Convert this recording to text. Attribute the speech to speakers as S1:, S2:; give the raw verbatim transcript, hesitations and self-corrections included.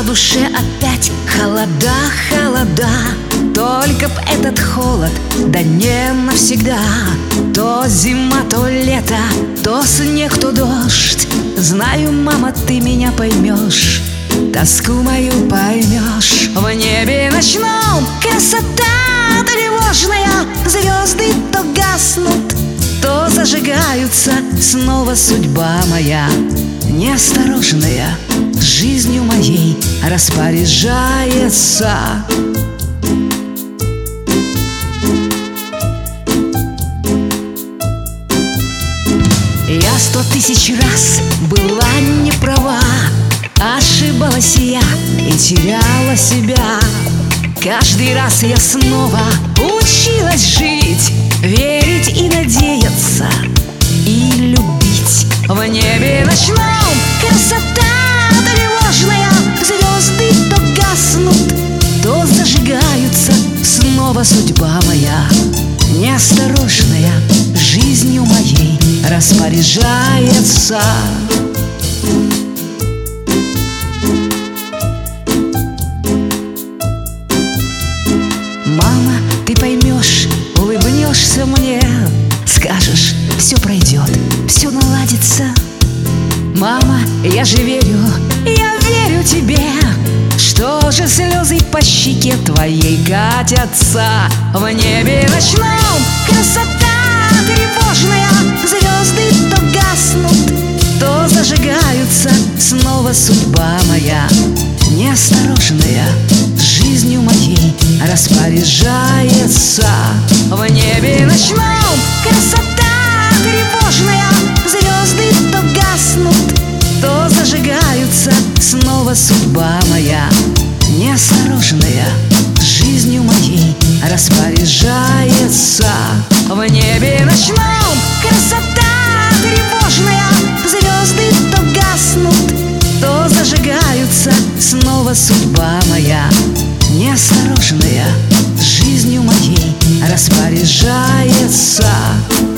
S1: на душе опять холода, холода. Только б этот холод, да не навсегда. То зима, то лето, то снег, то дождь. Знаю, мама, ты меня поймешь, тоску мою поймешь. В небе ночном красота тревожная, звезды то гаснут, то зажигаются. Снова судьба моя неосторожная жизнью моей распоряжается. Я сто тысяч раз была не права, ошибалась я и теряла себя. Каждый раз я снова училась жить, верить и надеяться, и любить. В небе ночном красота тревожная, звезды то гаснут, то зажигаются. Снова судьба моя неосторожная жизнью моей распоряжается. Мама, ты поймешь, улыбнешься мне, скажешь, все пройдет, все наладится. Мама, я же верю, я верю тебе, что же слезы по щеке твоей катятся. В небе ночном красота тревожная, звезды то гаснут, то зажигаются. Снова судьба моя неосторожная жизнью моей распоряжается. В небе ночном красота тревожная, звезды то гаснут, то зажигаются. Снова судьба моя неосторожная жизнью моей распоряжается. В небе ночном красота тревожная, звезды то гаснут, то зажигаются. Снова судьба моя неосторожная жизнью моей распоряжается.